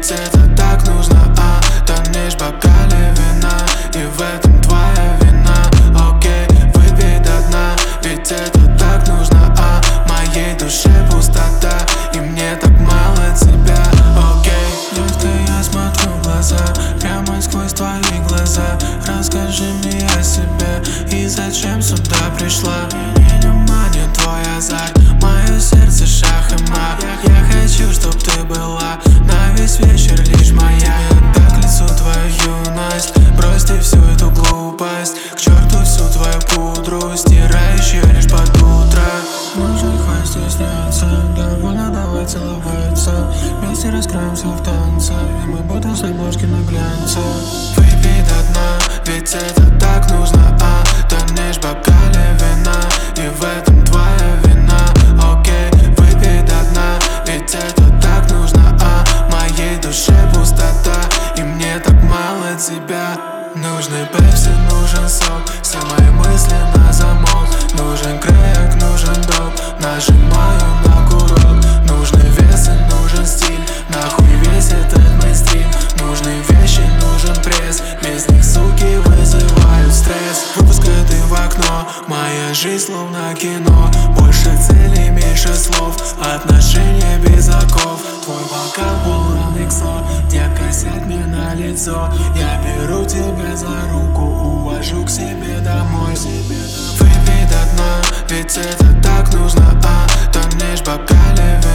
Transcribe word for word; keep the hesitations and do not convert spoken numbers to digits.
ведь это так нужно, а тонешь в бокале вина, и в этом твоя вина. Окей, выпей до дна, ведь это так нужно, а моей душе пустота, и мне так мало тебя. Окей, детка, я смотрю в глаза, прямо сквозь твои глаза. Расскажи мне о себе и зачем сюда пришла. Меня манит твой азарт, мое сердце шах и мат. Я хочу, чтоб ты была на весь вечер лишь моя. Так к лицу твою юность, брось ты всю эту глупость, к черту всю твою пудру, стираешь ее лишь под утро. Нужно хватит стесняться, довольно давай целоваться, вместе раскроемся в танце, и мы будем с обложки на глянце. Выпей до дна, ведь это так нужно, а тонешь в бокале вина, и в этом твоя вина. Окей, выпей до дна, ведь это так нужно, а моей душе пустота, и мне так мало тебя. Нужны пепси, нужен сок, все мои мысли на замок. Нужен крэк, нужен доп, нажимаю на курок. Нужны весы, нужен стиль, нахуй весь этот мейнстрим. Нужны вещи, нужен пресс, без них суки вызывают стресс. Выпускай ты в окно, моя жизнь словно кино. Больше целей, меньше слов, отношения без оков. Твой бокал полон иксо, детка, сядь мне на лицо. Я беру тебя за руку, увожу к себе домой. Выпей до дна, ведь это так нужно, а тонешь в бокале вина.